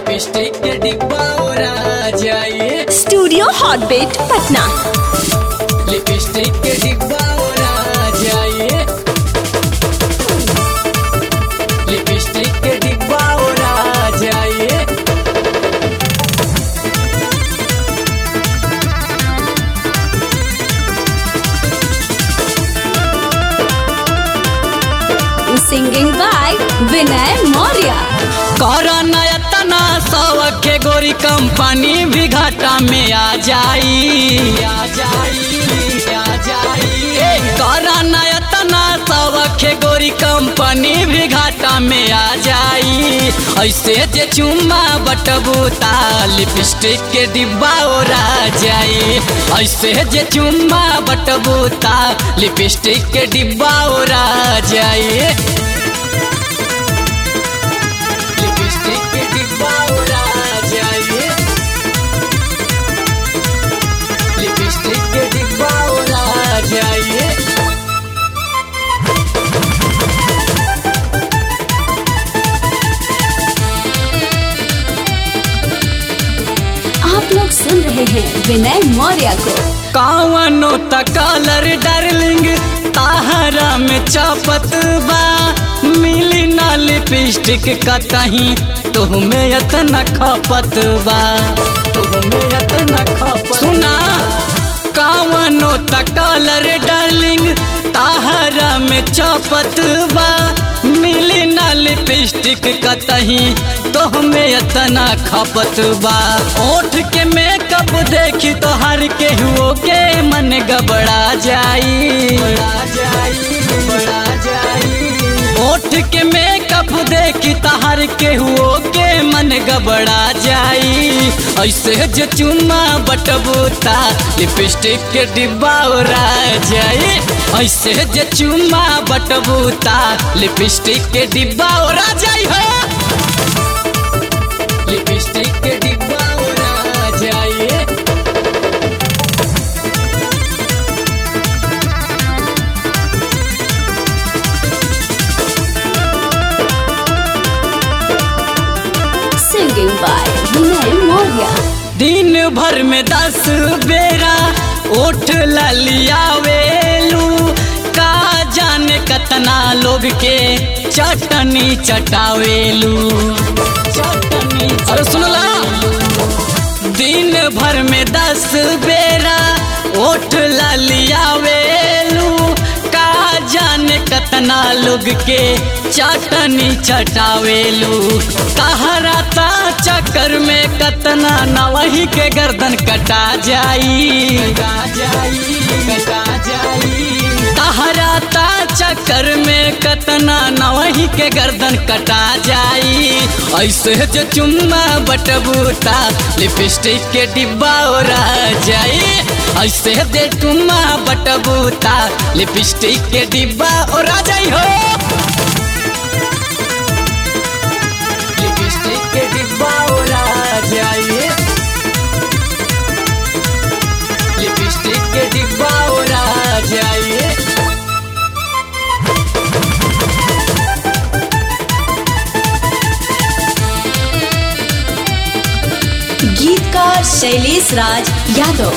Lipstick के डिब्बा उड़ा जाइए। Studio Hotbit Patna. लिपस्टिक के डिब्बा उड़ा जाइए। लिपस्टिक के डिब्बा उड़ा जाइए। Singing by Vinay Maurya. कोरोना तना सौखे गोरी कंपनी भी घाटा में आ जाई। कोरोना तना सौखे गोरी कंपनी भी घाटा में आ जाई। ऐसे जे चुम्मा बटबूता लिपस्टिक के डिब्बा उड़ा जाई। ऐसे जे चुम्मा बटबूता लिपस्टिक के डिब्बा उड़ा जाई। लिपस्टिक के डिब्बा उड़ा जाइए। लिपस्टिक के डिब्बा उड़ा जाइए। आप लोग सुन रहे हैं विनय मौर्य को। कावनो त कलर डार्लिंग ताहरा में चपत बा। मिली ना लिपस्टिक कतही तुहमें इतना खपत बा। तुहमें इतना खपत सुना कावनो त कलर डार्लिंग ताहरा में चपत बा। मिली ना लिपस्टिक कतही तुहमें इतना खपत बा। ओठ के मेकअप देखी तो हर के हुओ के मन गबड़ा जाई। ओठ के मेकअप देखी तो हर के हुओ के मन गबड़ा जाई। ऐसे जो चुम्मा बटबूता लिपस्टिक के डिब्बा उड़ा जाई। ऐसे जो चुम्मा बटबूता लिपस्टिक के डिब्बा उड़ा जाई हो। लिपस्टिक के डिब्बा उड़ा जाइए। Singing by Vinay Maurya. दिन भर में 10 बेरा ओठ ललियावेलू। का जाने कतना लोग के चटनी चटावेलू। अरे सुनला दिन भर में 10 बेरा ओठ ललियावेलू। का जाने कतना लोग के चटनी चटावेलू। कहराता चक्कर में कतना नवही के गर्दन कटा जाई। कहराता चक्कर में कतना नवही के गर्दन कटा जाई। ऐसे जो चुम्मा बटबूता लिपस्टिक के डिब्बा उड़ा जाई। ऐसे दे चुम्मा बटबूता लिपस्टिक के डिब्बा उड़ा जाई हो। लिपस्टिक के डिब्बा उड़ा जाइए। लिपस्टिक के डिब्बा उड़ा जाइए। गीतकार शैलेश राज यादव।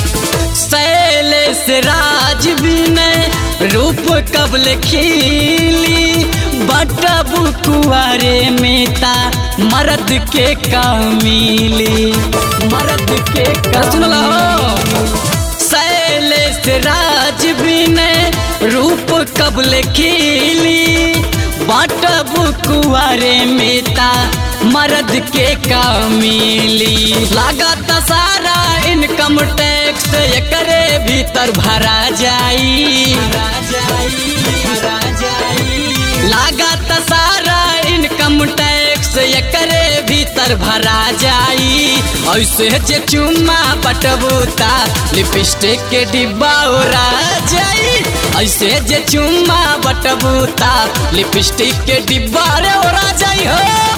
शैलेश राज विनय रूप कबल खिली। बटबू कुआरे में ता मर्द के कामिली। मर्द के सुनला हो। शैलेश राज विनय रूप कबल खिली। बटबू कुआरे में ता मर्द के कामिली। लागत सारा इनकम टैक्स एकरे भीतर भरा जाई। लागत सारा इनकम टैक्स एकरे भीतर भरा जाई। ऐसे जे चुम्मा बटबूता लिपस्टिक के डिब्बा उड़ा जाई। ऐसे जे चुम्मा बटबूता लिपस्टिक के डिब्बा रे उड़ा जाई हो।